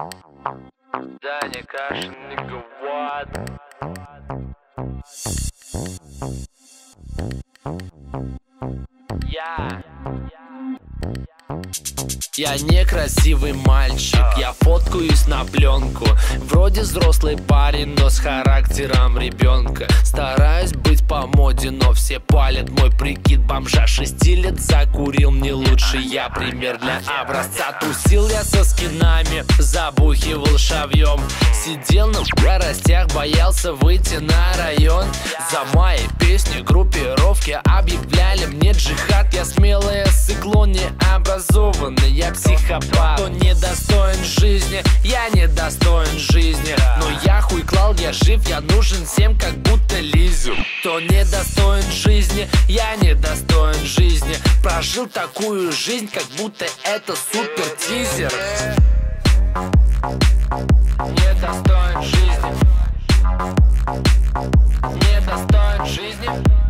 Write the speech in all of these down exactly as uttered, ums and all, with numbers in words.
Даня Кашин, nigga, what? Я Я некрасивый мальчик, я фоткаюсь на пленку. Вроде взрослый парень, но с характером ребенка. Стараюсь быть по моде, но все палят мой прикид бомжа. Шести лет закурил, мне лучше я пример для образца. Тусил я со скинами, забухивал шавьем. Сидел на скоростях, боялся выйти на район. За мои песни группировки объявляли мне джихад. Я смелое сыкло, необразованный, я психопат. Кто недостоин жизни, я недостоин жизни. Но я хуй клал, я жив, я нужен всем, как будто Лизу. Кто недостоин жизни, я недостоин жизни. Прожил такую жизнь, как будто это супер тизер. Недостоин жизни. Недостоин жизни.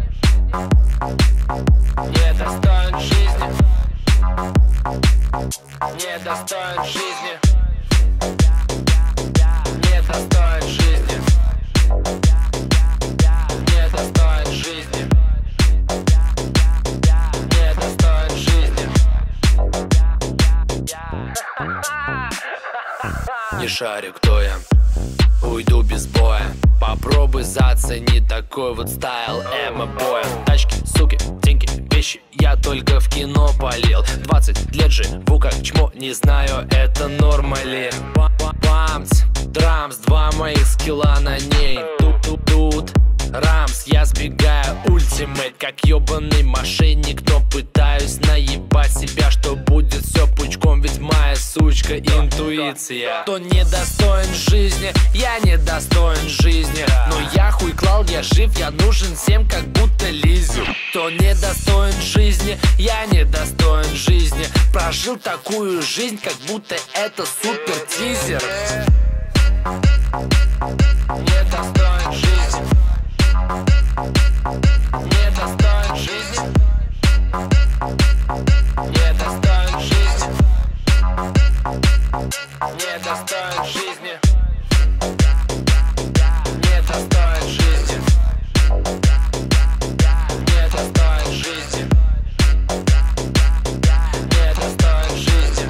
Недостоин жизни. Недостоин жизни. Недостоин жизни. Недостоин жизни. Недостоин жизни. Не шарю, кто я, уйду без боя. Попробуй зацени такой вот стайл эмо-боя. Тачки, суки, деньги, вещи я только в кино полил. Двадцать лет живу как чмо, не знаю, это норма ли. Бамс, драмс, два моих скилла на ней. Тут-тут-тут, рамс, я сбегаю ультимейт, как ебаный мошенник. Но пытаюсь наебать себя, что будет все пучком. Ведь моя сучка интуиция. Кто недостоин жизни, я недостоин жизни. Но я хуй клал, я жив, я нужен всем, как будто Лизу. Кто недостоин жизни, я недостоин жизни. Прожил такую жизнь, как будто это супер тизер. Недостоин жизни. Недостоин жизни. Недостоин жизни. Недостоин жизни. Недостоин жизни. Недостоин жизни. Недостоин жизни.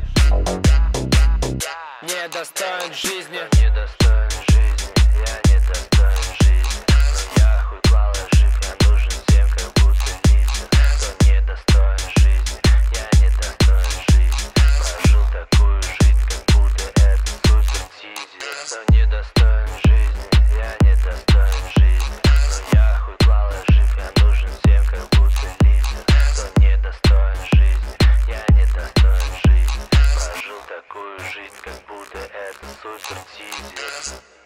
Недостоин жизни. Недостоин жизни. Я недостоин жизни. Но я хуй клал, я жив, я нужен всем, как будто Лиза. Кто недостоин жизни, я недостоин жизни. Прожил такую жизнь, как будто это супер тизер. Кто недостоин жизни, я недостоин жизни. Но я хуй клал, я жив, я нужен всем, как будто Лиза. Кто недостоин жизни, я недостоин жизни. Прожил такую жизнь, как будто это супер тизер.